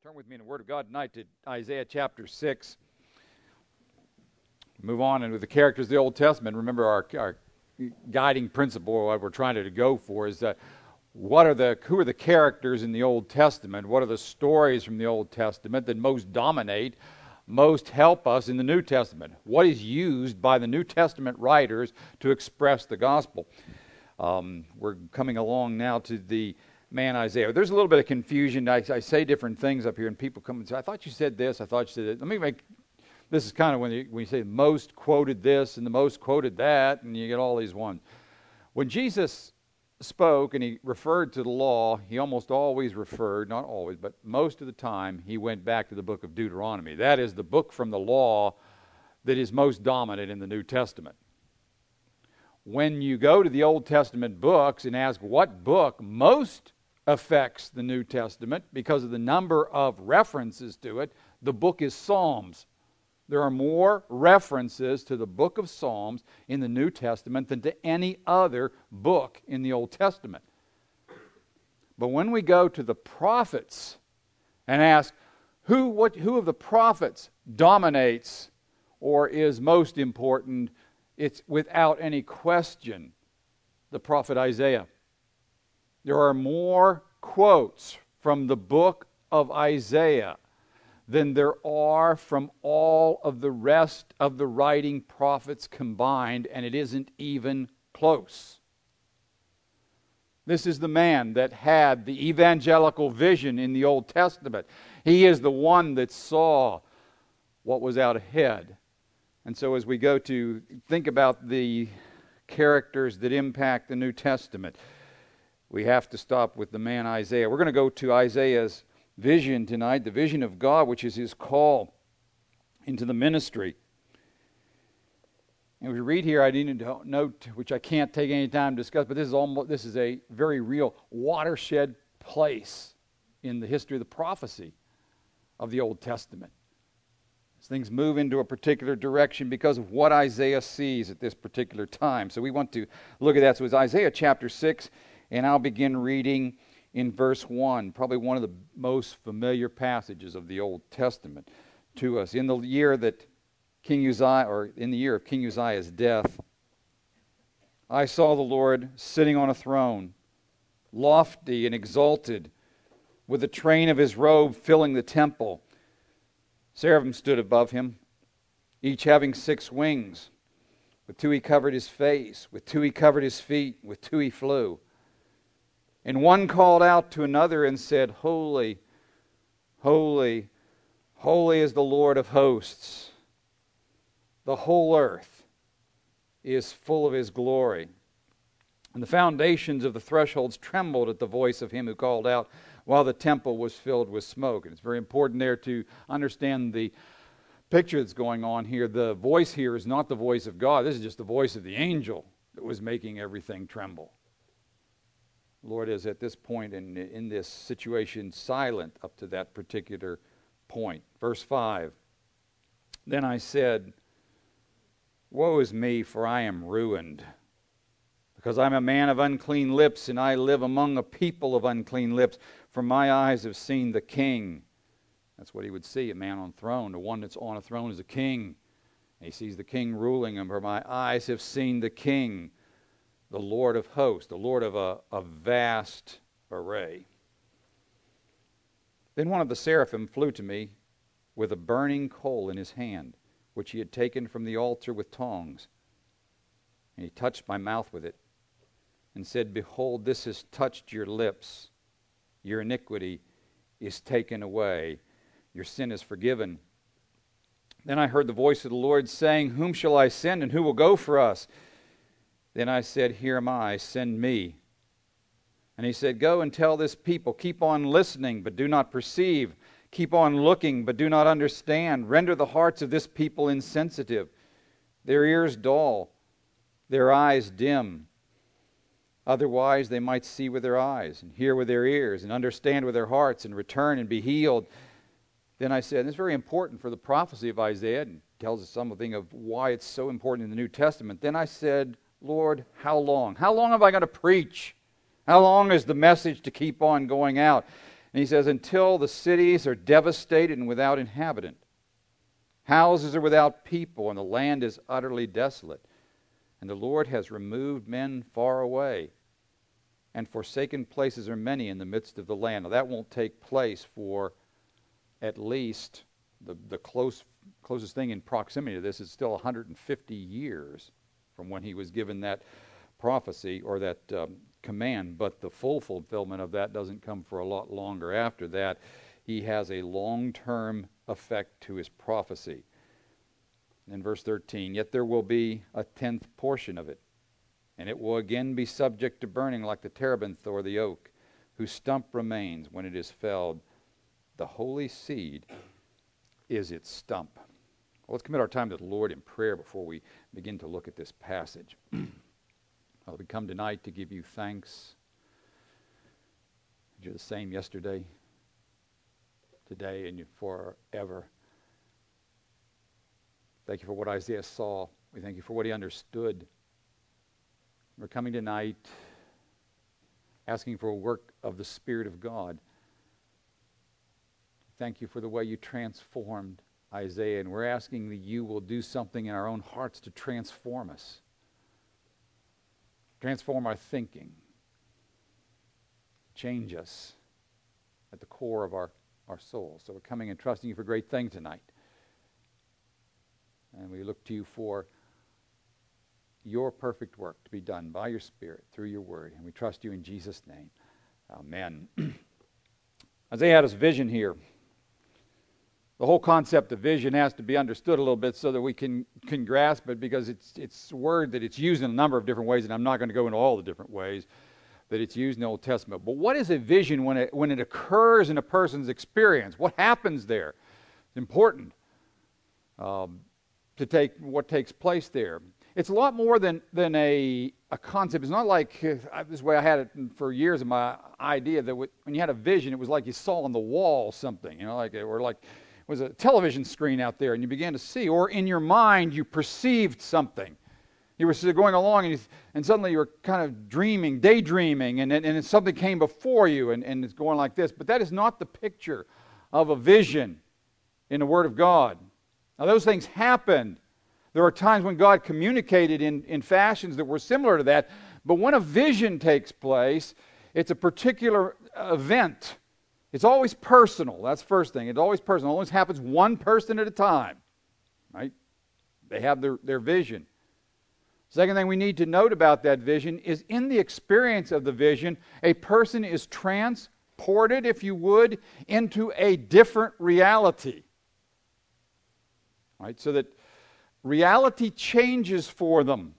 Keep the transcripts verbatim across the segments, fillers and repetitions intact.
Turn with me in the Word of God tonight to Isaiah chapter six. Move on into the characters of the Old Testament. Remember, our, our guiding principle, what we're trying to go for, is that what are the who are the characters in the Old Testament? What are the stories from the Old Testament that most dominate, most help us in the New Testament? What is used by the New Testament writers to express the gospel? Um, we're coming along now to the man Isaiah. There's a little bit of confusion. I, I say different things up here, and people come and say, I thought you said this, I thought you said that. Let me make, this is kind of when you, when you say the most quoted this and the most quoted that, and you get all these ones. When Jesus spoke and he referred to the law, he almost always referred, not always, but most of the time, he went back to the book of Deuteronomy. That is the book from the law that is most dominant in the New Testament. When you go to the Old Testament books and ask what book most affects the New Testament because of the number of references to it, the book is Psalms. There are more references to the book of Psalms in the New Testament than to any other book in the Old Testament. But when we go to the prophets and ask who what who of the prophets dominates or is most important, it's without any question the prophet Isaiah. There are more quotes from the book of Isaiah than there are from all of the rest of the writing prophets combined, and it isn't even close. This is the man that had the evangelical vision in the Old Testament. He is the one that saw what was out ahead. And so as we go to think about the characters that impact the New Testament, we have to stop with the man Isaiah. We're going to go to Isaiah's vision tonight, the vision of God, which is his call into the ministry. And we read here, I need to note, which I can't take any time to discuss, but this is almost this is a very real watershed place in the history of the prophecy of the Old Testament. As things move into a particular direction because of what Isaiah sees at this particular time. So we want to look at that. So it's Isaiah chapter six. And I'll begin reading in verse one, probably one of the most familiar passages of the Old Testament to us. In the year that King Uzziah, or in the year of King Uzziah's death, I saw the Lord sitting on a throne, lofty and exalted, with the train of his robe filling the temple. Seraphim stood above him, each having six wings. With two he covered his face, with two he covered his feet, with two he flew. And one called out to another and said, Holy, holy, holy is the Lord of hosts. The whole earth is full of his glory. And the foundations of the thresholds trembled at the voice of him who called out, while the temple was filled with smoke. And it's very important there to understand the picture that's going on here. The voice here is not the voice of God. This is just the voice of the angel that was making everything tremble. The Lord is at this point in, in this situation silent up to that particular point. Verse five, Then I said, Woe is me, for I am ruined, because I'm a man of unclean lips, and I live among a people of unclean lips, for my eyes have seen the King. That's what he would see, a man on a throne. The one that's on a throne is a king. And he sees the King ruling him, for my eyes have seen the King, the Lord of hosts, the Lord of a, a vast array. Then one of the seraphim flew to me with a burning coal in his hand, which he had taken from the altar with tongs. And he touched my mouth with it, and said, Behold, this has touched your lips. Your iniquity is taken away. Your sin is forgiven. Then I heard the voice of the Lord saying, Whom shall I send, and who will go for us? Then I said, Here am I, send me. And he said, Go and tell this people, keep on listening, but do not perceive. Keep on looking, but do not understand. Render the hearts of this people insensitive, their ears dull, their eyes dim. Otherwise they might see with their eyes, and hear with their ears, and understand with their hearts, and return and be healed. Then I said, and it's very important for the prophecy of Isaiah, and tells us something of why it's so important in the New Testament. Then I said, Lord, how long? How long have I got to preach? How long is the message to keep on going out? And he says, until the cities are devastated and without inhabitant. Houses are without people, and the land is utterly desolate. And the Lord has removed men far away, and forsaken places are many in the midst of the land. Now that won't take place for at least the, the close, closest thing in proximity to this is still one hundred fifty years from when he was given that prophecy or that um, command. But the full fulfillment of that doesn't come for a lot longer after that. He has a long-term effect to his prophecy. In verse thirteen, yet there will be a tenth portion of it, and it will again be subject to burning like the terebinth or the oak, whose stump remains when it is felled. The holy seed is its stump. Well, let's commit our time to the Lord in prayer before we begin to look at this passage. Well, we come tonight to give you thanks. You're the same yesterday, today, and forever. Thank you for what Isaiah saw. We thank you for what he understood. We're coming tonight asking for a work of the Spirit of God. Thank you for the way you transformed Isaiah, and we're asking that you will do something in our own hearts to transform us. Transform our thinking. Change us at the core of our, our soul. So we're coming and trusting you for great things tonight. And we look to you for your perfect work to be done by your Spirit through your word. And we trust you in Jesus' name. Amen. Isaiah had his vision here. The whole concept of vision has to be understood a little bit so that we can, can grasp it, because it's it's a word that it's used in a number of different ways, and I'm not going to go into all the different ways that it's used in the Old Testament. But what is a vision when it when it occurs in a person's experience? What happens there? It's important um, to take what takes place there. It's a lot more than than a a concept. It's not like uh, this way I had it for years in my idea that w- when you had a vision, it was like you saw on the wall something, you know, like or like. Was a television screen out there, and you began to see, or in your mind you perceived something. You were going along, and, you, and suddenly you were kind of dreaming, daydreaming, and, and, and something came before you, and, and it's going like this. But that is not the picture of a vision in the Word of God. Now those things happened. There are times when God communicated in, in fashions that were similar to that, but when a vision takes place, it's a particular event. It's always personal. That's the first thing. It's always personal. It always happens one person at a time. Right? They have their, their vision. Second thing we need to note about that vision is in the experience of the vision, a person is transported, if you would, into a different reality. Right? So that reality changes for them.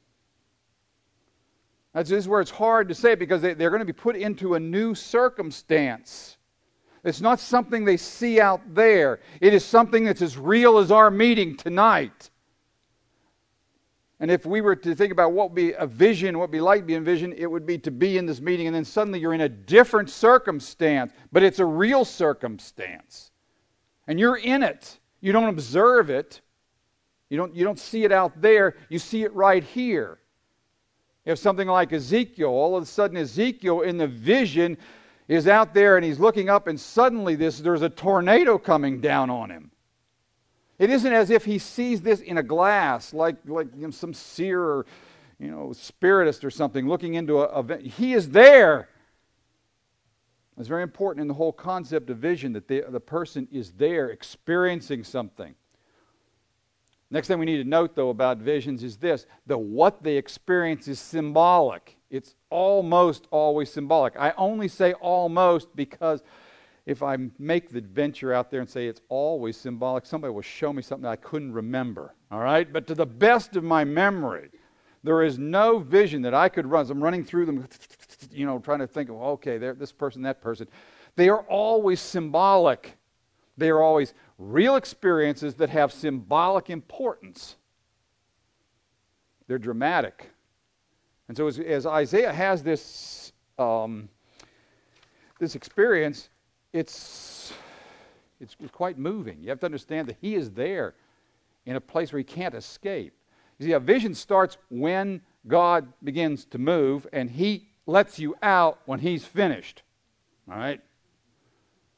That's this is where it's hard to say, because they, they're going to be put into a new circumstance. It's not something they see out there. It is something that's as real as our meeting tonight. And if we were to think about what would be a vision, what would be like to be in vision, it would be to be in this meeting, and then suddenly you're in a different circumstance, but it's a real circumstance. And you're in it. You don't observe it. You don't, you don't see it out there. You see it right here. You have something like Ezekiel. All of a sudden Ezekiel in the vision is out there, and he's looking up, and suddenly this there's a tornado coming down on him. It isn't as if he sees this in a glass, like like you know, some seer or you know spiritist or something looking into a event. He is there. It's very important in the whole concept of vision that the, the person is there experiencing something. Next thing we need to note, though, about visions is this: that what they experience is symbolic. It's almost always symbolic. I only say almost because if I make the venture out there and say it's always symbolic, somebody will show me something I couldn't remember. All right? But to the best of my memory, there is no vision that I could run. As I'm running through them, you know, trying to think of, okay, there, this person, that person. They are always symbolic. They are always real experiences that have symbolic importance. They're dramatic. And so as, as Isaiah has this um, this experience, it's, it's it's quite moving. You have to understand that he is there in a place where he can't escape. You see, a vision starts when God begins to move, and he lets you out when he's finished. All right?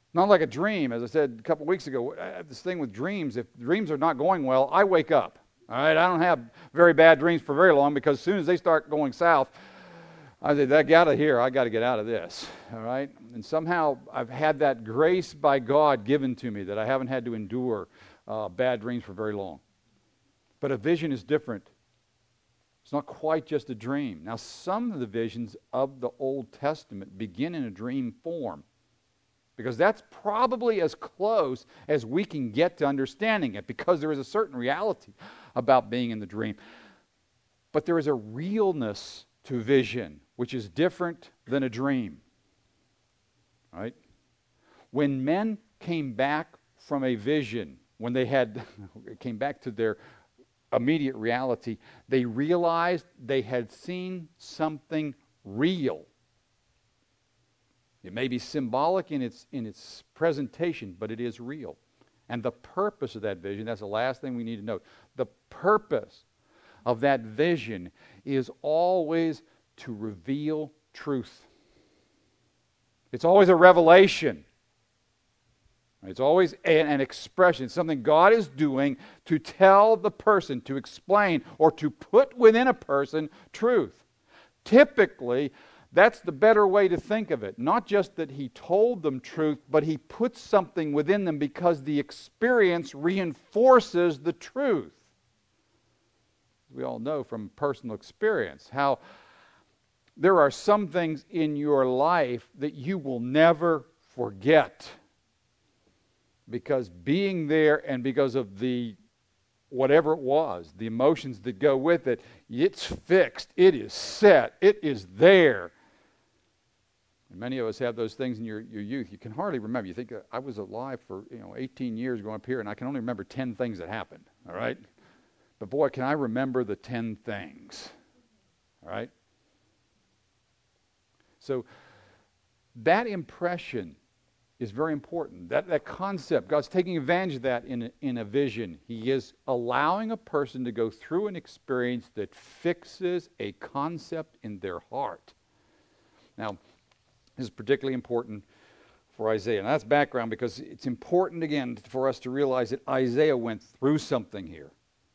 Not like a dream, as I said a couple weeks ago. I have this thing with dreams. If dreams are not going well, I wake up. All right, I don't have very bad dreams for very long, because as soon as they start going south, I say, "Get out of here. I got to get out of this." All right, and somehow I've had that grace by God given to me that I haven't had to endure uh, bad dreams for very long. But a vision is different. It's not quite just a dream. Now, some of the visions of the Old Testament begin in a dream form, because that's probably as close as we can get to understanding it, because there is a certain reality about being in the dream. But there is a realness to vision, which is different than a dream. Right? When men came back from a vision, when they had came back to their immediate reality, they realized they had seen something real. It may be symbolic in its in its presentation, but it is real. And the purpose of that vision, that's the last thing we need to note. The purpose of that vision is always to reveal truth. It's always a revelation. It's always an, an expression. It's something God is doing to tell the person, to explain, or to put within a person truth. Typically, that's the better way to think of it. Not just that he told them truth, but he puts something within them because the experience reinforces the truth. We all know from personal experience how there are some things in your life that you will never forget, because being there and because of the whatever it was, the emotions that go with it, it's fixed, it is set, it is there. And many of us have those things in your, your youth. You can hardly remember. You think, I was alive for you know eighteen years going up here, and I can only remember ten things that happened. All right? But boy, can I remember the ten things. All right? So that impression is very important. That, that concept, God's taking advantage of that in a, in a vision. He is allowing a person to go through an experience that fixes a concept in their heart. Now, this is particularly important for Isaiah. And that's background, because it's important, again, for us to realize that Isaiah went through something here.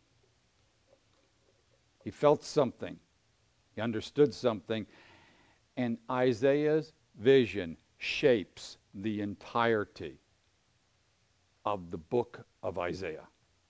He felt something. He understood something. And Isaiah's vision shapes the entirety of the book of Isaiah.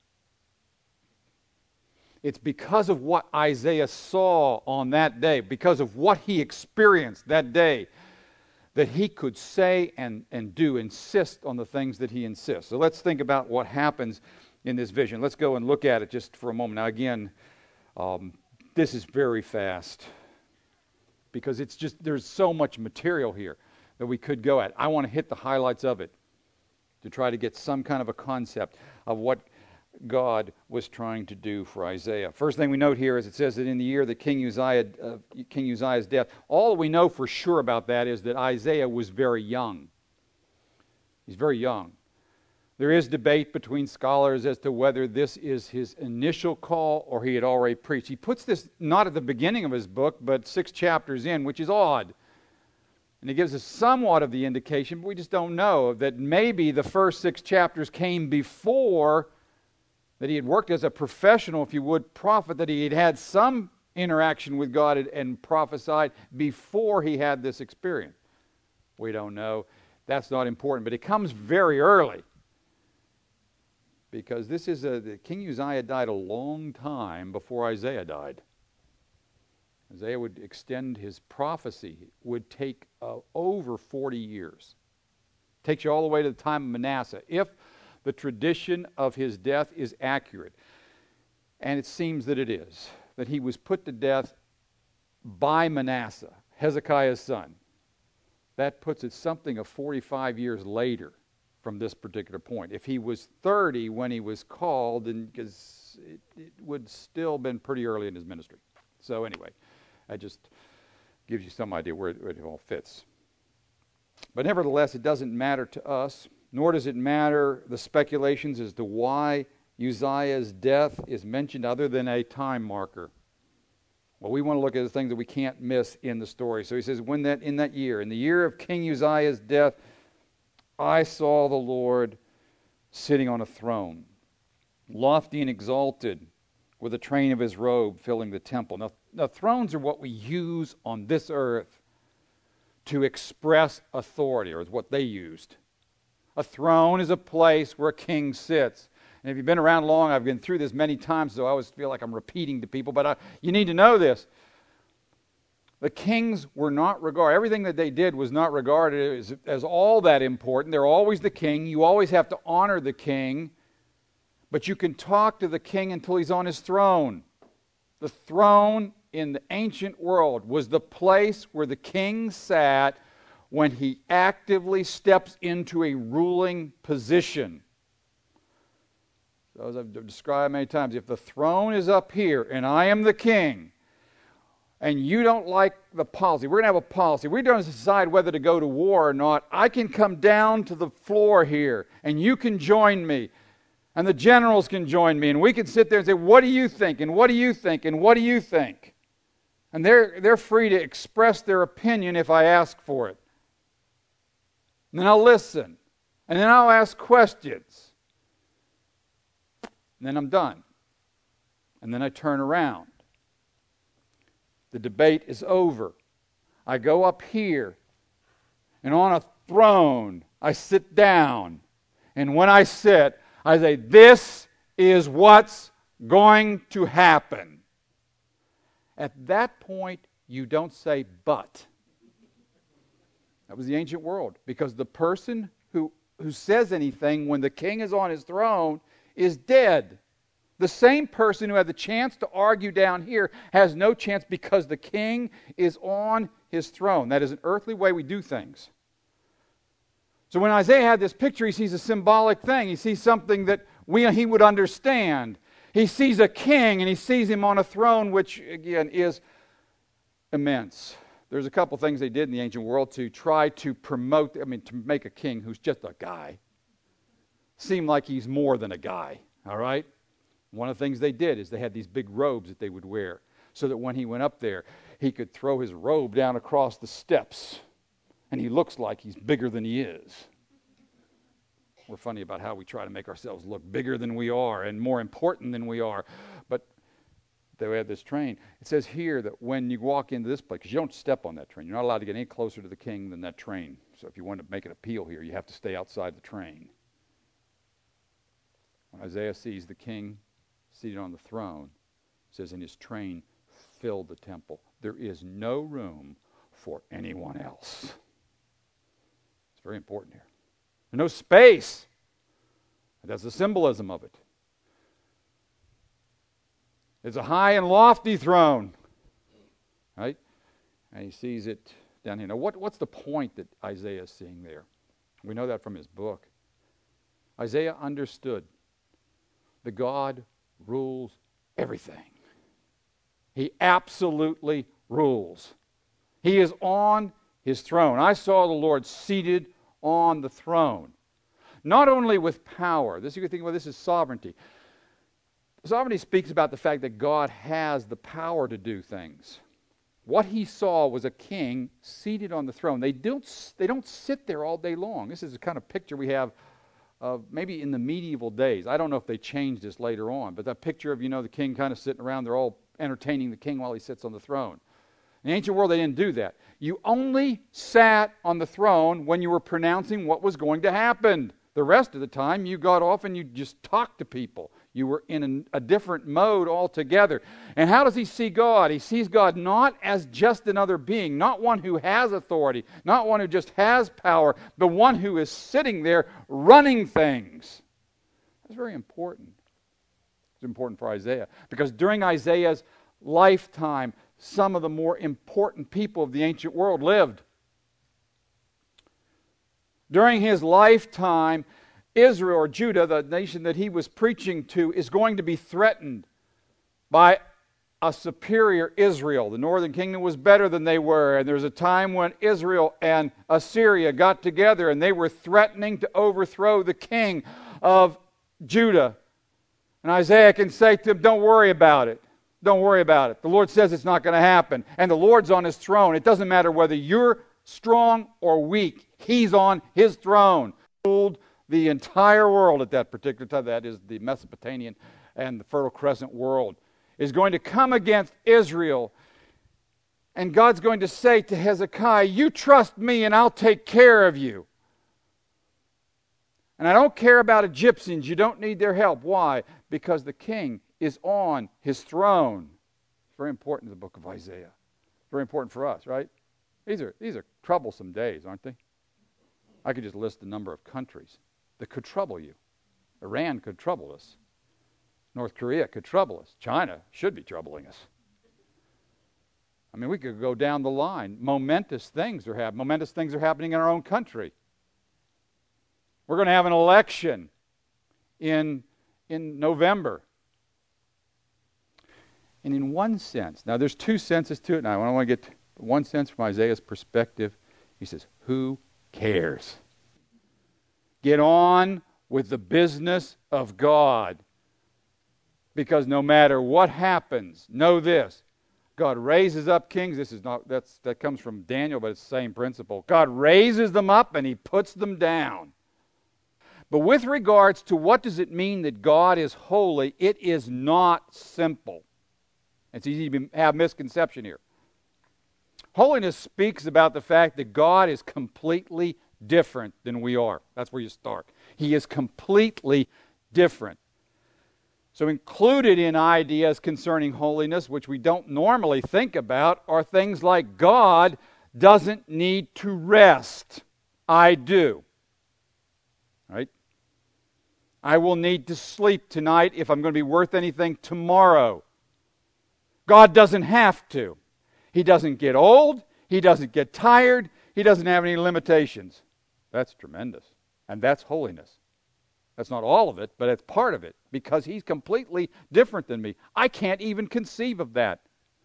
It's because of what Isaiah saw on that day, because of what he experienced that day, that he could say and, and do, insist on the things that he insists. So let's think about what happens in this vision. Let's go and look at it just for a moment. Now again, um, this is very fast, because it's just, there's so much material here that we could go at. I want to hit the highlights of it to try to get some kind of a concept of what God was trying to do for Isaiah. First thing we note here is it says that in the year that King Uzziah, uh, King Uzziah's death, all we know for sure about that is that Isaiah was very young. He's very young. There is debate between scholars as to whether this is his initial call or he had already preached. He puts this not at the beginning of his book, but six chapters in, which is odd. And it gives us somewhat of the indication, but we just don't know, that maybe the first six chapters came before, that he had worked as a professional, if you would, prophet, that he had had some interaction with God and, and prophesied before he had this experience. We don't know. That's not important, but it comes very early. Because this is a, the King Uzziah died a long time before Isaiah died. Isaiah would extend his prophecy, would take uh, over forty years. Takes you all the way to the time of Manasseh, if the tradition of his death is accurate. And it seems that it is, that he was put to death by Manasseh, Hezekiah's son. That puts it something of forty-five years later from this particular point. If he was thirty when he was called, then because it, it would still been pretty early in his ministry. So anyway, that just gives you some idea where it, where it all fits. But nevertheless, it doesn't matter to us, nor does it matter the speculations as to why Uzziah's death is mentioned other than a time marker. Well, we want to look at the things that we can't miss in the story. So he says, when that in that year, in the year of King Uzziah's death, I saw the Lord sitting on a throne, lofty and exalted, with a train of his robe filling the temple. Now, now thrones are what we use on this earth to express authority, or is what they used. A throne is a place where a king sits. And if you've been around long, I've been through this many times, so I always feel like I'm repeating to people, but I, you need to know this. The kings were not regarded, everything that they did was not regarded as, as all that important. They're always the king. You always have to honor the king, but you can talk to the king until he's on his throne. The throne in the ancient world was the place where the king sat when he actively steps into a ruling position. So as I've described many times, if the throne is up here and I am the king, and you don't like the policy, we're going to have a policy, we're going to decide whether to go to war or not, I can come down to the floor here and you can join me. And the generals can join me, and we can sit there and say, what do you think, and what do you think, and what do you think? And they're, they're free to express their opinion if I ask for it. And then I'll listen. And then I'll ask questions. And then I'm done. And then I turn around. The debate is over. I go up here, and on a throne, I sit down. And when I sit, I say, this is what's going to happen. At that point, you don't say, but. That was the ancient world. Because the person who, who says anything when the king is on his throne is dead. The same person who had the chance to argue down here has no chance because the king is on his throne. That is an earthly way we do things. So when Isaiah had this picture, he sees a symbolic thing. He sees something that we, he would understand. He sees a king, and he sees him on a throne, which, again, is immense. There's a couple things they did in the ancient world to try to promote, I mean, to make a king who's just a guy seem like he's more than a guy, all right? One of the things they did is they had these big robes that they would wear so that when he went up there, he could throw his robe down across the steps. And he looks like he's bigger than he is. We're funny about how we try to make ourselves look bigger than we are and more important than we are. But they had this train. It says here that when you walk into this place, because you don't step on that train, you're not allowed to get any closer to the king than that train. So if you want to make an appeal here, you have to stay outside the train. When Isaiah sees the king seated on the throne, it says, and his train filled the temple. There is no room for anyone else. Very important here. There's no space. That's the symbolism of it. It's a high and lofty throne. Right? And he sees it down here. Now, what, what's the point that Isaiah is seeing there? We know that from his book. Isaiah understood that God rules everything. He absolutely rules. He is on his throne. I saw the Lord seated on the throne. Not only with power. This you can think about this is sovereignty. Sovereignty speaks about the fact that God has the power to do things. What he saw was a king seated on the throne. They don't, they don't sit there all day long. This is the kind of picture we have of maybe in the medieval days. I don't know if they changed this later on, but that picture of, you know, the king kind of sitting around, they're all entertaining the king while he sits on the throne. In the ancient world, they didn't do that. You only sat on the throne when you were pronouncing what was going to happen. The rest of the time, you got off and you just talked to people. You were in a, a different mode altogether. And how does he see God? He sees God not as just another being, not one who has authority, not one who just has power, but one who is sitting there running things. That's very important. It's important for Isaiah because during Isaiah's lifetime, some of the more important people of the ancient world lived. During his lifetime, Israel or Judah, the nation that he was preaching to, is going to be threatened by a superior Israel. The northern kingdom was better than they were, and there was a time when Israel and Assyria got together and they were threatening to overthrow the king of Judah. And Isaiah can say to them, don't worry about it. Don't worry about it. The Lord says it's not going to happen. And the Lord's on his throne. It doesn't matter whether you're strong or weak. He's on his throne. ruled the entire world at that particular time, that is the Mesopotamian and the Fertile Crescent world, is going to come against Israel. And God's going to say to Hezekiah, you trust me and I'll take care of you. And I don't care about Egyptians. You don't need their help. Why? Because the king is on his throne. It's very important in the book of Isaiah. Very important for us, right? These are, these are troublesome days, aren't they? I could just list the number of countries that could trouble you. Iran could trouble us. North Korea could trouble us. China should be troubling us. I mean, we could go down the line. Momentous things are happening. Momentous things are happening in our own country. We're going to have an election in, in November. And in one sense, now there's two senses to it, and I want to get one sense from Isaiah's perspective. He says, who cares? Get on with the business of God. Because no matter what happens, know this. God raises up kings. This is not, that's, that comes from Daniel, but it's the same principle. God raises them up and he puts them down. But with regards to what does it mean that God is holy, it is not simple. It's easy to have misconception here. Holiness speaks about the fact that God is completely different than we are. That's where you start. He is completely different. So included in ideas concerning holiness, which we don't normally think about, are things like God doesn't need to rest. I do. Right? I will need to sleep tonight if I'm going to be worth anything tomorrow. God doesn't have to. He doesn't get old. He doesn't get tired. He doesn't have any limitations. That's tremendous. And that's holiness. That's not all of it, but it's part of it, because he's completely different than me. I can't even conceive of that.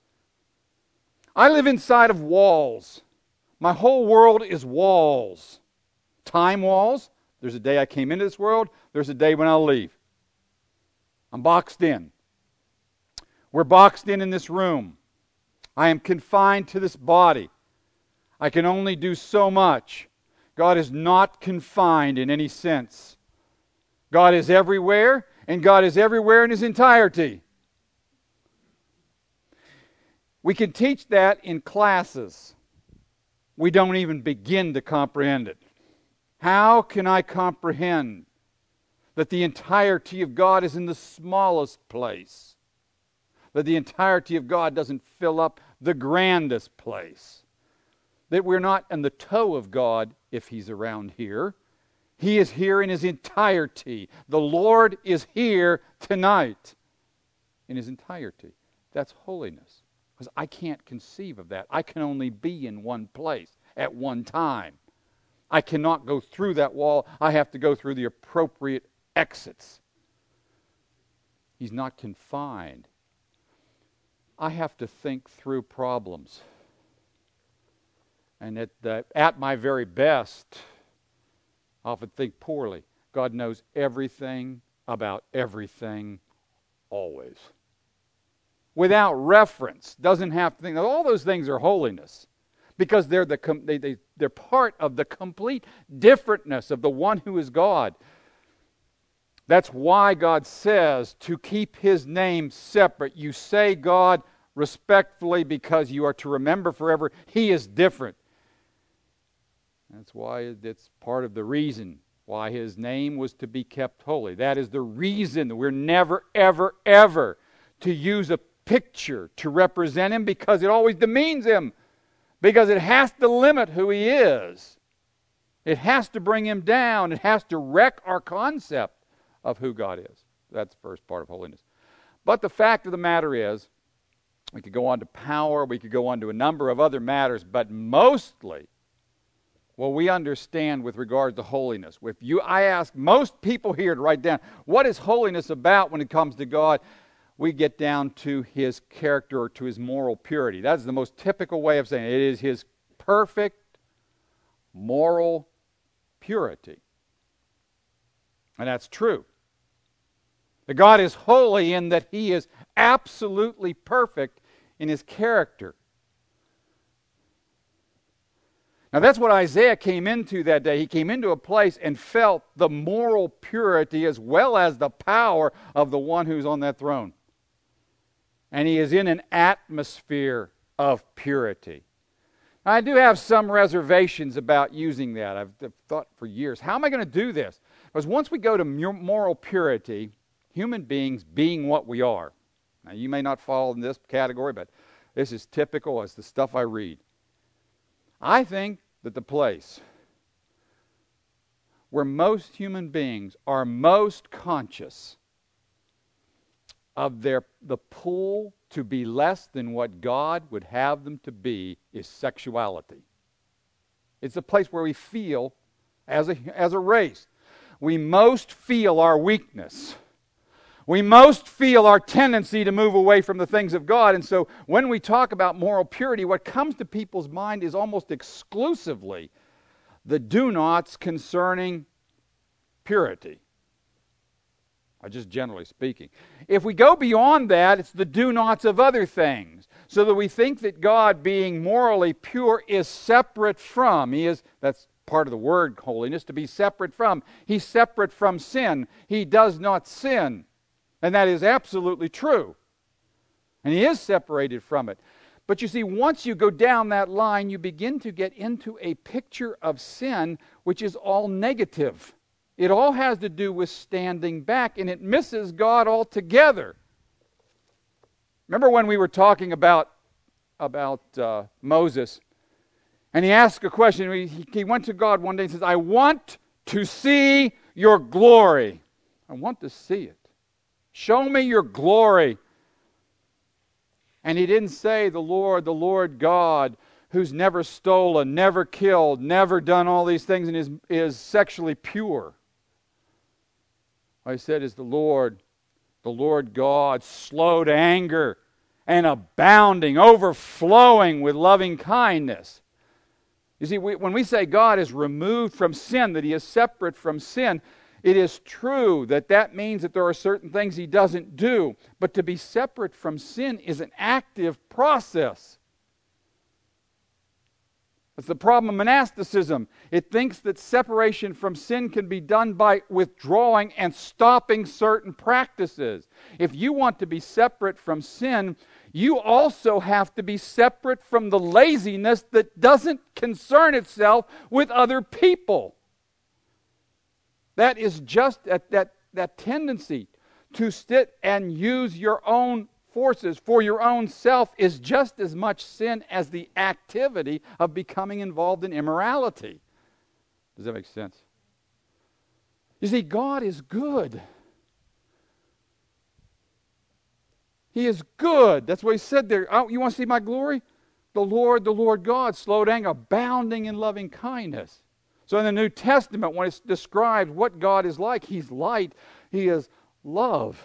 I live inside of walls. My whole world is walls. Time walls. There's a day I came into this world. There's a day when I'll leave. I'm boxed in. We're boxed in in this room. I am confined to this body. I can only do so much. God is not confined in any sense. God is everywhere, and God is everywhere in his entirety. We can teach that in classes. We don't even begin to comprehend it. How can I comprehend that the entirety of God is in the smallest place? That the entirety of God doesn't fill up the grandest place? That we're not in the toe of God if he's around here. He is here in his entirety. The Lord is here tonight in his entirety. That's holiness. Because I can't conceive of that. I can only be in one place at one time. I cannot go through that wall. I have to go through the appropriate exits. He's not confined. I have to think through problems. And at, the, at my very best, I often think poorly. God knows everything about everything always. Without reference. Doesn't have to think. All those things are holiness. Because they're, the, they, they, they're part of the complete differentness of the one who is God. That's why God says to keep his name separate. You say God respectfully because you are to remember forever he is different. That's why it's part of the reason why his name was to be kept holy. That is the reason that we're never, ever, ever to use a picture to represent him, because it always demeans him. Because it has to limit who he is. It has to bring him down. It has to wreck our concept of who God is. That's the first part of holiness. But the fact of the matter is, we could go on to power, we could go on to a number of other matters, but mostly what we understand with regard to holiness. If you, I ask most people here to write down, what is holiness about when it comes to God? We get down to his character or to his moral purity. That's the most typical way of saying it. It is his perfect moral purity. And that's true. That God is holy in that he is absolutely perfect in his character. Now that's what Isaiah came into that day. He came into a place and felt the moral purity as well as the power of the one who's on that throne. And he is in an atmosphere of purity. Now, I do have some reservations about using that. I've, I've thought for years, how am I going to do this? Because once we go to moral purity, human beings being what we are. Now you may not fall in this category, but this is typical as the stuff I read. I think that the place where most human beings are most conscious of their the pull to be less than what God would have them to be is sexuality. It's a place where we feel, as a, as a race, we most feel our weakness. We most feel our tendency to move away from the things of God. And so when we talk about moral purity, what comes to people's mind is almost exclusively the do-nots concerning purity. Uh, just generally speaking. If we go beyond that, it's the do-nots of other things. So that we think that God, being morally pure, is separate from. He is, that's part of the word holiness, to be separate from. He's separate from sin. He does not sin. And that is absolutely true. And he is separated from it. But you see, once you go down that line, you begin to get into a picture of sin which is all negative. It all has to do with standing back, and it misses God altogether. Remember when we were talking about, about uh, Moses, and he asked a question. He, he went to God one day and says, I want to see your glory. I want to see it. Show me your glory. And he didn't say the Lord, the Lord God, who's never stolen, never killed, never done all these things and is, is sexually pure. What he said is the Lord, the Lord God, slow to anger and abounding, overflowing with loving kindness. You see, we, when we say God is removed from sin, that he is separate from sin, it is true that that means that there are certain things he doesn't do. But to be separate from sin is an active process. That's the problem of monasticism. It thinks that separation from sin can be done by withdrawing and stopping certain practices. If you want to be separate from sin, you also have to be separate from the laziness that doesn't concern itself with other people. That is just that, that, that tendency to sit and use your own forces for your own self is just as much sin as the activity of becoming involved in immorality. Does that make sense? You see, God is good. He is good. That's what he said there. Oh, you want to see my glory? The Lord, the Lord God, slow to anger, abounding in loving kindness. So in the New Testament, when it's described what God is like, he's light, he is love.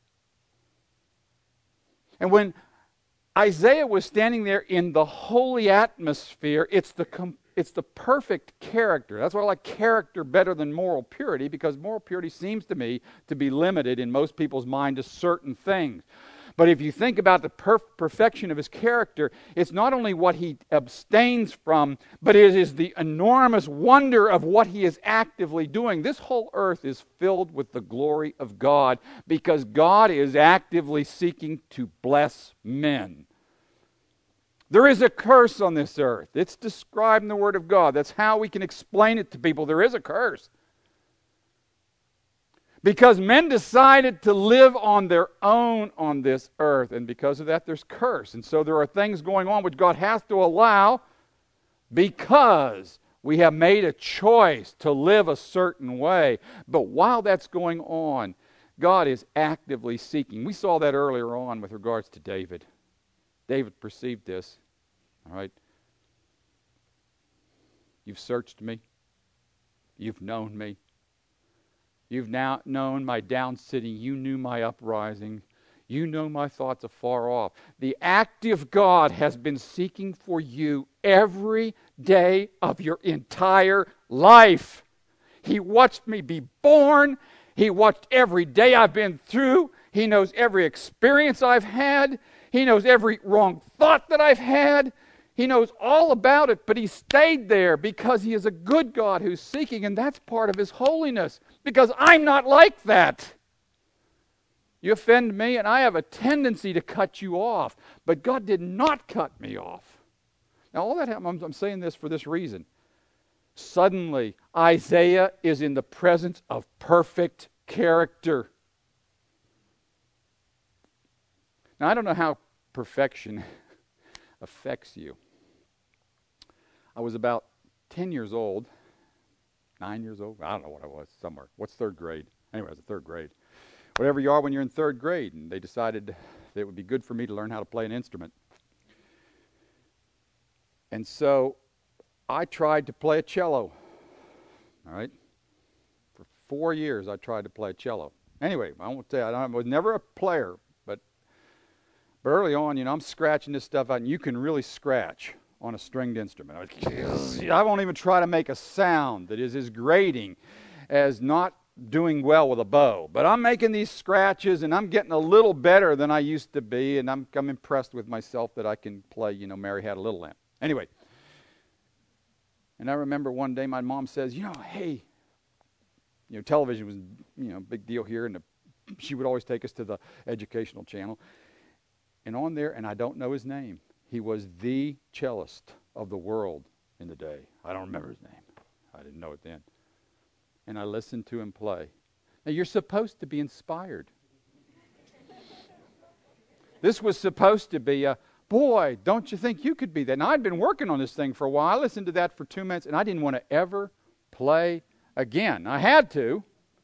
And when Isaiah was standing there in the holy atmosphere, it's the com- it's the perfect character. That's why I like character better than moral purity, because moral purity seems to me to be limited in most people's mind to certain things. But if you think about the perf- perfection of his character, it's not only what he abstains from, but it is the enormous wonder of what he is actively doing. This whole earth is filled with the glory of God because God is actively seeking to bless men. There is a curse on this earth. It's described in the Word of God. That's how we can explain it to people. There is a curse. Because men decided to live on their own on this earth. And because of that, there's curse. And so there are things going on which God has to allow because we have made a choice to live a certain way. But while that's going on, God is actively seeking. We saw that earlier on with regards to David. David perceived this. All right. You've searched me. You've known me. You've now known my down sitting. You knew my uprising. You know my thoughts afar off. The active God has been seeking for you every day of your entire life. He watched me be born. He watched every day I've been through. He knows every experience I've had. He knows every wrong thought that I've had. He knows all about it, but he stayed there because he is a good God who's seeking, and that's part of his holiness, because I'm not like that. You offend me, and I have a tendency to cut you off, but God did not cut me off. Now, all that happened, I'm, I'm saying this for this reason. Suddenly, Isaiah is in the presence of perfect character. Now, I don't know how perfection affects you. I was about ten years old, nine years old, I don't know what I was, somewhere. What's third grade? Anyway, I was in third grade. Whatever you are when you're in third grade, and they decided that it would be good for me to learn how to play an instrument. And so I tried to play a cello, all right? For four years I tried to play a cello. Anyway, I won't say, I was never a player, but, but early on, you know, I'm scratching this stuff out, and you can really scratch on a stringed instrument. I won't even try to make a sound that is as grating as not doing well with a bow. But I'm making these scratches, and I'm getting a little better than I used to be, and I'm, I'm impressed with myself that I can play, you know, Mary Had a Little Lamb. Anyway, and I remember one day my mom says, you know, hey, you know, television was, you know, a big deal here, and the, she would always take us to the educational channel. And on there, and I don't know his name, he was the cellist of the world in the day. I don't remember his name. I didn't know it then. And I listened to him play. Now, you're supposed to be inspired. This was supposed to be a, boy, don't you think you could be that? Now, I'd been working on this thing for a while. I listened to that for two minutes, and I didn't want to ever play again. I had to.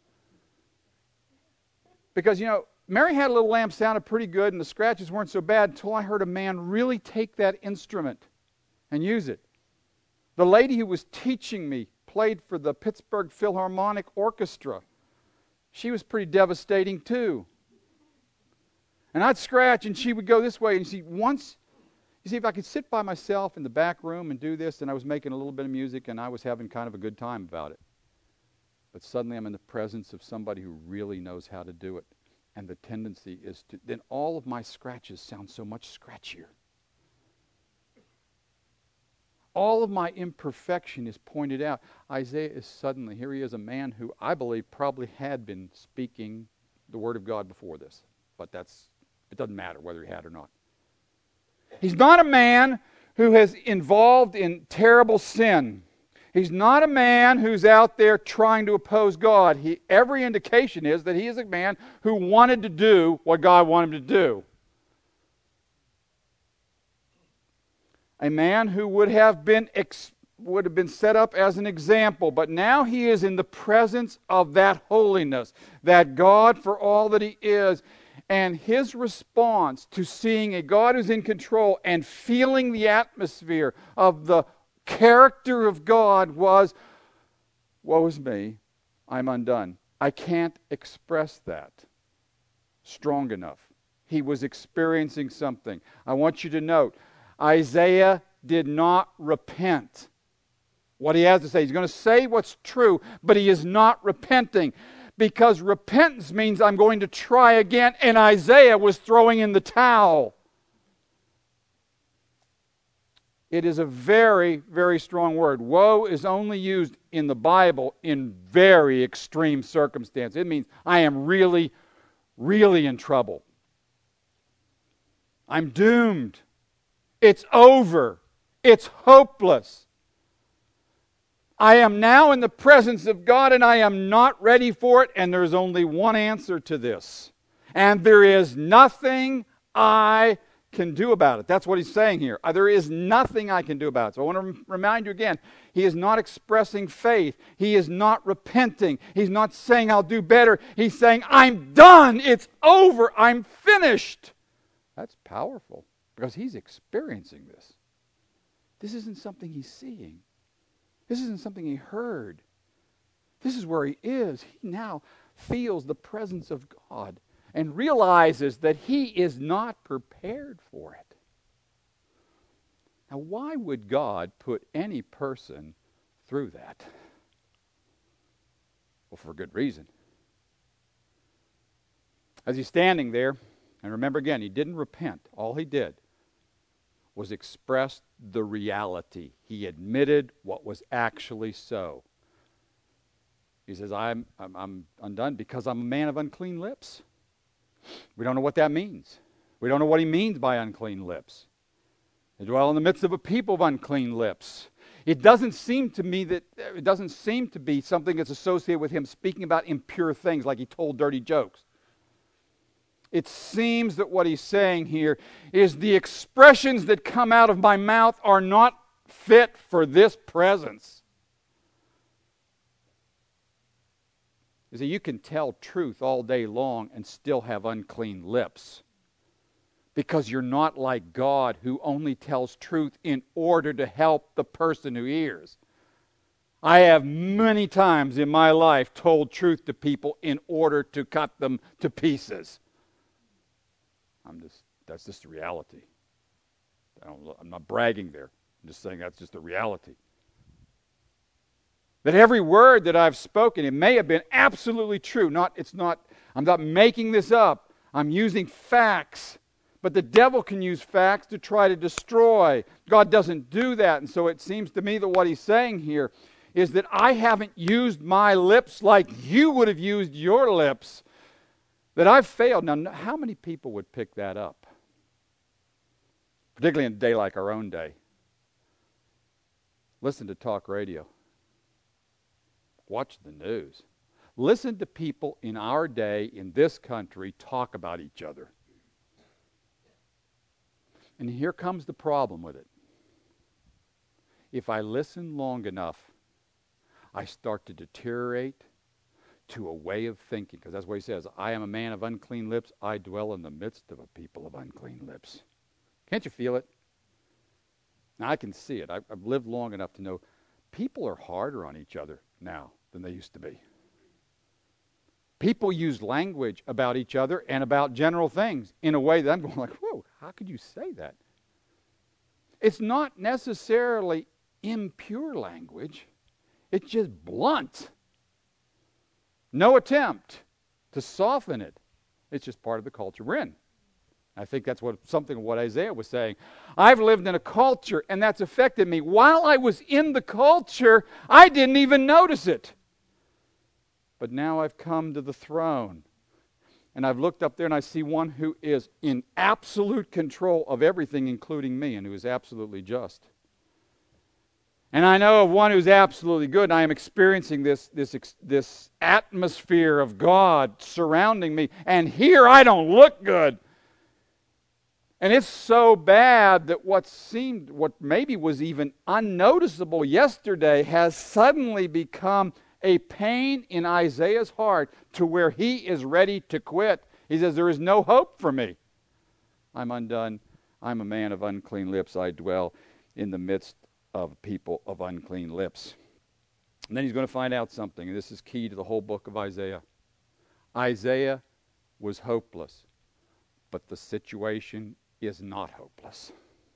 Because, you know, Mary Had a Little Lamb sounded pretty good, and the scratches weren't so bad until I heard a man really take that instrument and use it. The lady who was teaching me played for the Pittsburgh Philharmonic Orchestra. She was pretty devastating too. And I'd scratch, and she would go this way. And you see, once, you see, if I could sit by myself in the back room and do this, and I was making a little bit of music, and I was having kind of a good time about it. But suddenly I'm in the presence of somebody who really knows how to do it. And the tendency is to, then all of my scratches sound so much scratchier. All of my imperfection is pointed out. Isaiah is suddenly, here he is, a man who I believe probably had been speaking the word of God before this. But that's, it doesn't matter whether he had or not. He's not a man who has involved in terrible sin. He's not a man who's out there trying to oppose God. He, every indication is that he is a man who wanted to do what God wanted him to do. A man who would have been ex, would have been set up as an example, but now he is in the presence of that holiness, that God for all that he is. And his response to seeing a God who's in control and feeling the atmosphere of the character of God was, woe is me, I'm undone. I can't express that strong enough. He was experiencing something. I want you to note, Isaiah did not repent. What he has to say, he's going to say what's true, but he is not repenting. Because repentance means I'm going to try again, and Isaiah was throwing in the towel. It is a very, very strong word. Woe is only used in the Bible in very extreme circumstances. It means I am really, really in trouble. I'm doomed. It's over. It's hopeless. I am now in the presence of God, and I am not ready for it, and there's only one answer to this. And there is nothing I can do about it. That's what he's saying here. There is nothing I can do about it. So I want to remind you again, he is not expressing faith. He is not repenting. He's not saying I'll do better. He's saying I'm done. It's over. I'm finished. That's powerful because he's experiencing this. This isn't something he's seeing. This isn't something he heard. This is where he is. He now feels the presence of God and realizes that he is not prepared for it. Now, why would God put any person through that? Well, for a good reason. As he's standing there, and remember again, he didn't repent. All he did was expressed the reality. He admitted what was actually so. He says, I'm, I'm, I'm undone because I'm a man of unclean lips. We don't know what that means. We don't know what he means by unclean lips. I dwell in the midst of a people of unclean lips. It doesn't seem to me that it doesn't seem to be something that's associated with him speaking about impure things like he told dirty jokes. It seems that what he's saying here is the expressions that come out of my mouth are not fit for this presence. You see, you can tell truth all day long and still have unclean lips. Because you're not like God, who only tells truth in order to help the person who hears. I have many times in my life told truth to people in order to cut them to pieces. I'm just, that's just the reality. I don't, I'm not bragging there. I'm just saying that's just the reality. That every word that I've spoken, it may have been absolutely true. Not, it's not, I'm not making this up. I'm using facts. But the devil can use facts to try to destroy. God doesn't do that. And so it seems to me that what he's saying here is that I haven't used my lips like you would have used your lips. That I've failed. Now, how many people would pick that up? Particularly in a day like our own day. Listen to talk radio. Watch the news. Listen to people in our day, in this country, talk about each other. And here comes the problem with it. If I listen long enough, I start to deteriorate to a way of thinking. Because that's what he says. I am a man of unclean lips. I dwell in the midst of a people of unclean lips. Can't you feel it? Now, I can see it. I've, I've lived long enough to know people are harder on each other now than they used to be. People use language about each other and about general things in a way that I'm going like, whoa, how could you say that? It's not necessarily impure language. It's just blunt. No attempt to soften it. It's just part of the culture we're in. I think that's what something of what Isaiah was saying. I've lived in a culture, and that's affected me. While I was in the culture, I didn't even notice it. But now I've come to the throne, and I've looked up there, and I see one who is in absolute control of everything, including me, and who is absolutely just. And I know of one who's absolutely good, and I am experiencing this, this, this atmosphere of God surrounding me, and here I don't look good. And it's so bad that what seemed, what maybe was even unnoticeable yesterday has suddenly become a pain in Isaiah's heart to where he is ready to quit. He says, there is no hope for me. I'm undone. I'm a man of unclean lips. I dwell in the midst of people of unclean lips. And then he's going to find out something, and this is key to the whole book of Isaiah. Isaiah was hopeless, but the situation is not hopeless.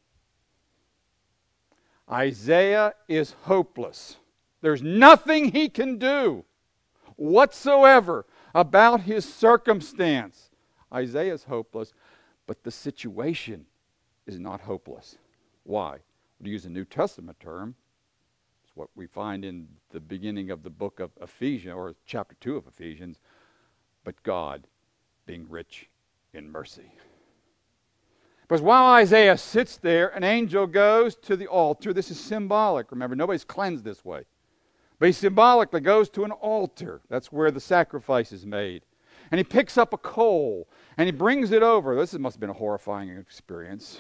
Isaiah is hopeless. There's nothing he can do whatsoever about his circumstance. Isaiah is hopeless, but the situation is not hopeless. Why? To use a New Testament term, it's what we find in the beginning of the book of Ephesians, or chapter two of Ephesians, but God being rich in mercy. Because while Isaiah sits there, an angel goes to the altar. This is symbolic. Remember, nobody's cleansed this way. But he symbolically goes to an altar. That's where the sacrifice is made. And he picks up a coal, and he brings it over. This must have been a horrifying experience.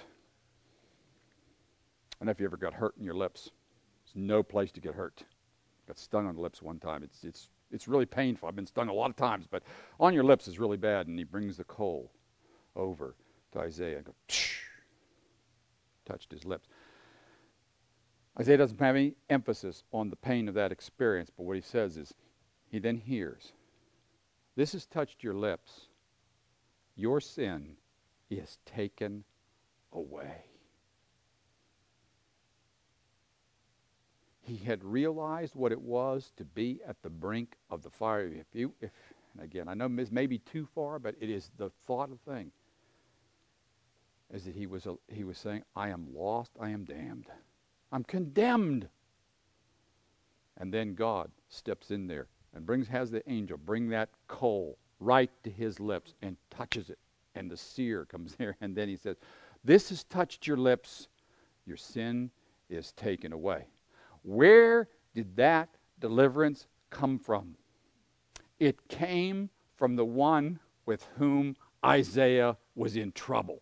I don't know if you ever got hurt in your lips. There's no place to get hurt. Got stung on the lips one time. It's, it's, it's really painful. I've been stung a lot of times, but on your lips is really bad. And he brings the coal over to Isaiah and goes, psh, touched his lips. Isaiah doesn't have any emphasis on the pain of that experience, but what he says is, he then hears, this has touched your lips. Your sin is taken away. He had realized what it was to be at the brink of the fire. If you, if, and again, I know this may be too far, but it is the thought of thing. is that he was, a, he was saying, I am lost, I am damned. I'm condemned. And then God steps in there and brings, has the angel bring that coal right to his lips and touches it. And the seer comes there, and then he says, this has touched your lips, your sin is taken away. Where did that deliverance come from? It came from the one with whom Isaiah was in trouble.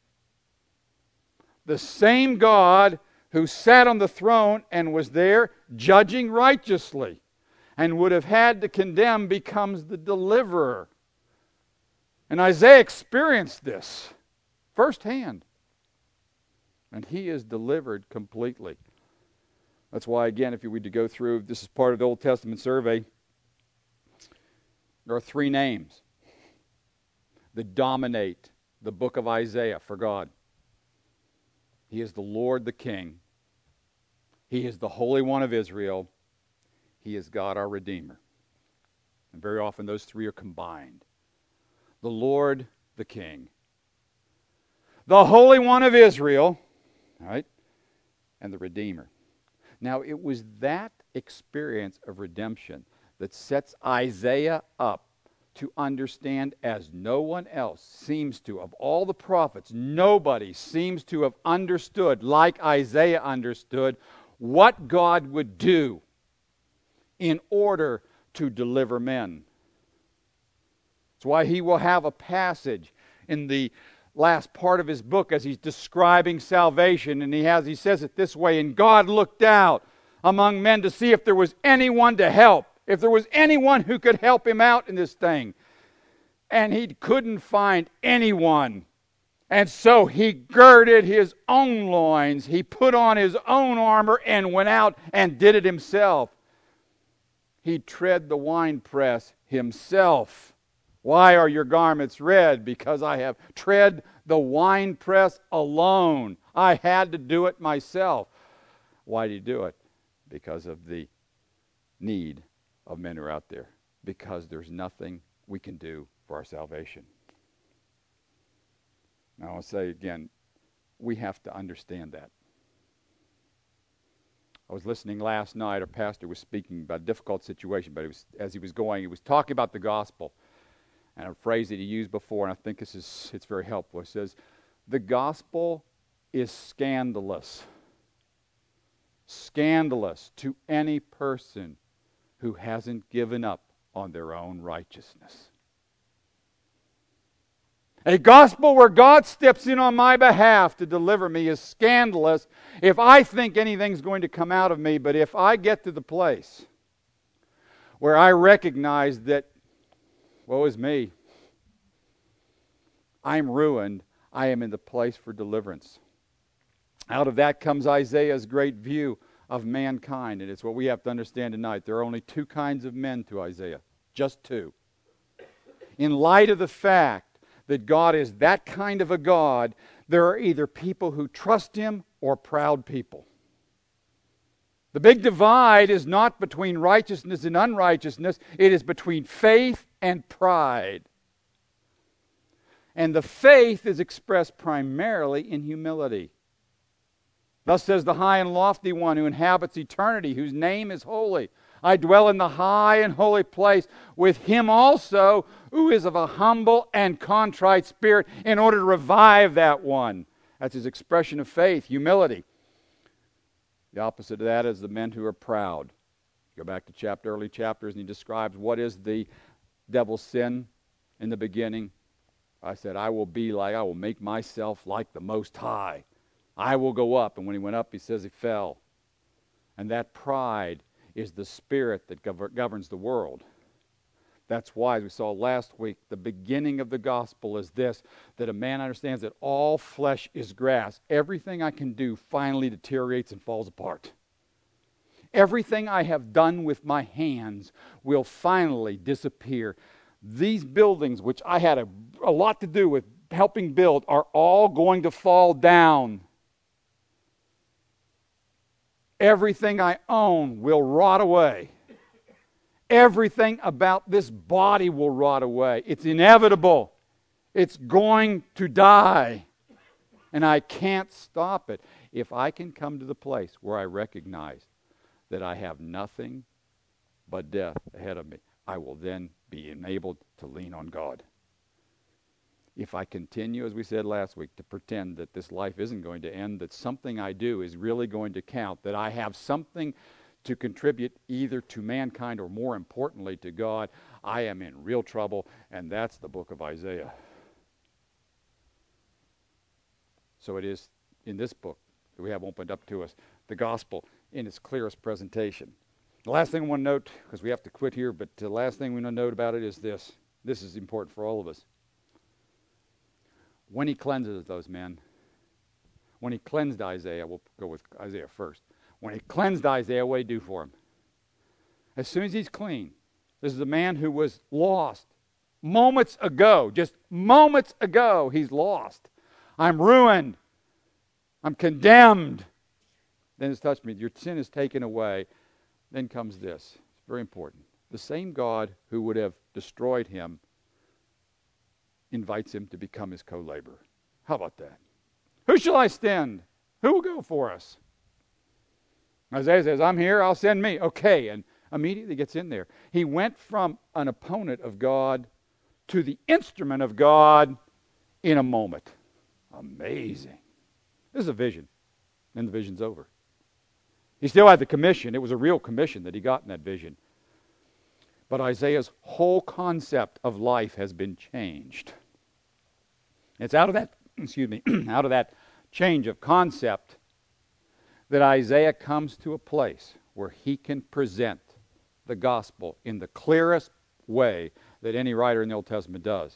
The same God who sat on the throne and was there judging righteously and would have had to condemn becomes the deliverer. And Isaiah experienced this firsthand. And he is delivered completely. That's why, again, if you were to go through, this is part of the Old Testament survey, there are three names that dominate the book of Isaiah for God. He is the Lord the King. He is the Holy One of Israel. He is God our Redeemer. And very often those three are combined. The Lord the King. The Holy One of Israel, right? And the Redeemer. Now, it was that experience of redemption that sets Isaiah up to understand, as no one else seems to, of all the prophets, nobody seems to have understood, like Isaiah understood, what God would do in order to deliver men. That's why he will have a passage in the last part of his book as he's describing salvation, and he has he says it this way, and God looked out among men to see if there was anyone to help, if there was anyone who could help him out in this thing. And he couldn't find anyone. And so he girded his own loins, he put on his own armor and went out and did it himself. He tread the winepress himself. Why are your garments red? Because I have tread the winepress alone. I had to do it myself. Why did he do it? Because of the need of men who are out there. Because there's nothing we can do for our salvation. Now I'll say again, we have to understand that. I was listening last night, our pastor was speaking about a difficult situation, but it was, as he was going, he was talking about the gospel. And a phrase that he used before, and I think this is it's very helpful. It says, the gospel is scandalous. Scandalous to any person who hasn't given up on their own righteousness. A gospel where God steps in on my behalf to deliver me is scandalous if I think anything's going to come out of me. But if I get to the place where I recognize that, woe is me, I'm ruined, I am in the place for deliverance. Out of that comes Isaiah's great view of mankind, and it's what we have to understand tonight. There are only two kinds of men to Isaiah, just two. In light of the fact that God is that kind of a God, there are either people who trust Him or proud people. The big divide is not between righteousness and unrighteousness, it is between faith and pride. And the faith is expressed primarily in humility. Thus says the high and lofty one who inhabits eternity, whose name is holy. I dwell in the high and holy place with him also who is of a humble and contrite spirit, in order to revive that one. That's his expression of faith, humility. The opposite of that is the men who are proud. Go back to chapter, early chapters, and he describes what is the devil's sin in the beginning. I said, I will be like, I will make myself like the Most High. I will go up. And when he went up, he says he fell. And that pride is the spirit that gov- governs the world. That's why, as we saw last week, the beginning of the gospel is this, that a man understands that all flesh is grass. Everything I can do finally deteriorates and falls apart. Everything I have done with my hands will finally disappear. These buildings, which I had a, a lot to do with helping build, are all going to fall down. Everything I own will rot away. Everything about this body will rot away. It's inevitable. It's going to die. And I can't stop it. If I can come to the place where I recognize that I have nothing but death ahead of me, I will then be enabled to lean on God. If I continue, as we said last week, to pretend that this life isn't going to end, that something I do is really going to count, that I have something to contribute either to mankind or, more importantly, to God, I am in real trouble, and that's the book of Isaiah. So it is in this book that we have opened up to us, the gospel in its clearest presentation. The last thing I want to note, because we have to quit here, but the last thing we want to note about it is this. This is important for all of us. When he cleanses those men, when he cleansed Isaiah, we'll go with Isaiah first. When he cleansed Isaiah, what did he do for him? As soon as he's clean, this is a man who was lost. Moments ago, just moments ago, he's lost. I'm ruined. I'm condemned. Then it's touched me. Your sin is taken away. Then comes this. It's very important. The same God who would have destroyed him invites him to become his co-laborer. How about that? Who shall I send? Who will go for us? Isaiah says, I'm here, I'll send me. Okay, and immediately gets in there. He went from an opponent of God to the instrument of God in a moment. Amazing. This is a vision. Then the vision's over. He still had the commission. It was a real commission that he got in that vision. But Isaiah's whole concept of life has been changed. It's out of that, excuse me, out of that change of concept that Isaiah comes to a place where he can present the gospel in the clearest way that any writer in the Old Testament does.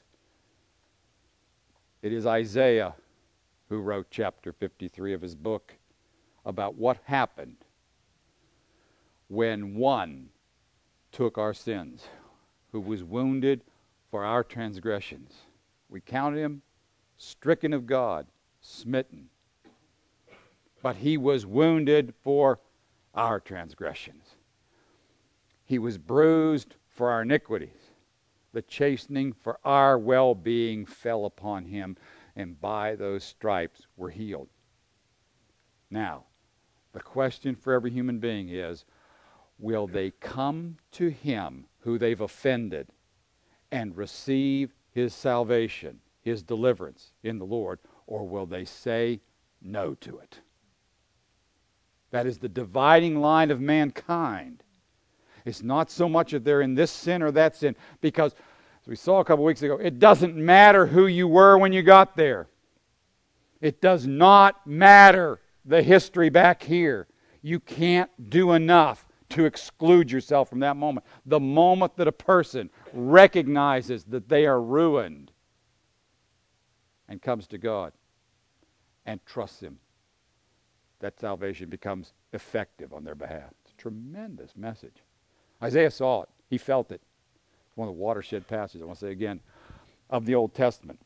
It is Isaiah who wrote chapter fifty-three of his book about what happened when one took our sins, who was wounded for our transgressions. We counted him stricken of God, smitten. But he was wounded for our transgressions. He was bruised for our iniquities. The chastening for our well-being fell upon him, and by those stripes we're healed. Now, the question for every human being is, will they come to him who they've offended and receive his salvation, his deliverance in the Lord, or will they say no to it? That is the dividing line of mankind. It's not so much that they're in this sin or that sin, because, as we saw a couple weeks ago, it doesn't matter who you were when you got there. It does not matter the history back here. You can't do enough to exclude yourself from that moment. The moment that a person recognizes that they are ruined and comes to God and trusts him, that salvation becomes effective on their behalf. It's a tremendous message. Isaiah saw it. He felt it. It's one of the watershed passages, I want to say again, of the Old Testament.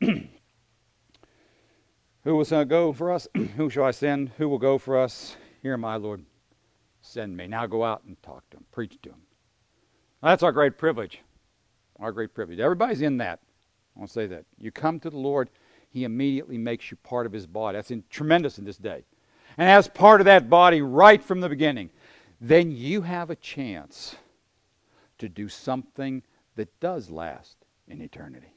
Who will go for us? Who shall I send? Who will go for us? Here am I, Lord. Send me. Now go out and talk to him. Preach to him. That's our great privilege. Our great privilege. Everybody's in that. I want to say that. You come to the Lord, he immediately makes you part of his body. That's in, tremendous in this day. And as part of that body right from the beginning, then you have a chance to do something that does last in eternity.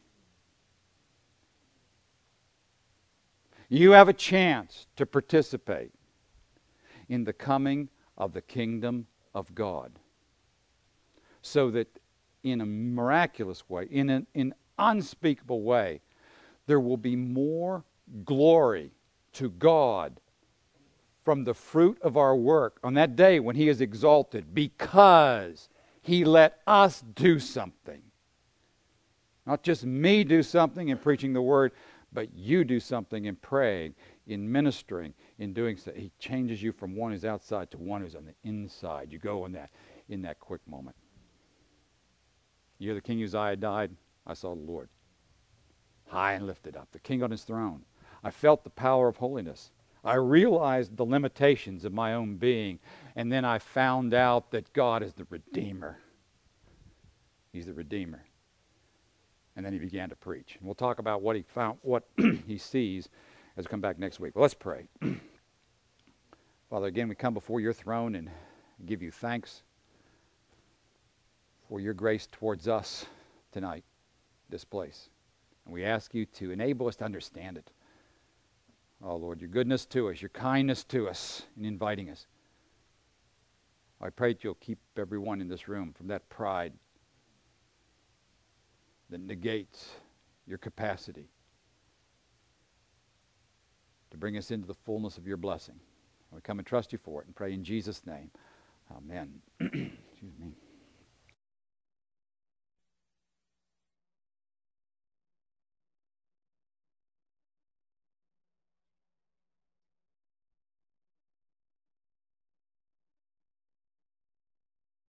You have a chance to participate in the coming of the kingdom of God, so that in a miraculous way, in an in unspeakable way, there will be more glory to God from the fruit of our work on that day when he is exalted, because he let us do something. Not just me do something in preaching the word, but you do something in praying, in ministering, in doing so. He changes you from one who's outside to one who's on the inside. You go in that, in that quick moment. You hear the King Uzziah died? I saw the Lord high and lifted up, the King on his throne. I felt the power of holiness. I realized the limitations of my own being, and then I found out that God is the Redeemer. He's the Redeemer. And then he began to preach. And we'll talk about what he found, what he sees, as we come back next week. Well, let's pray. Father, again, we come before your throne and give you thanks for your grace towards us tonight, this place. And we ask you to enable us to understand it. Oh, Lord, your goodness to us, your kindness to us in inviting us. I pray that you'll keep everyone in this room from that pride that negates your capacity to bring us into the fullness of your blessing. We come and trust you for it and pray in Jesus' name. Amen. Excuse me.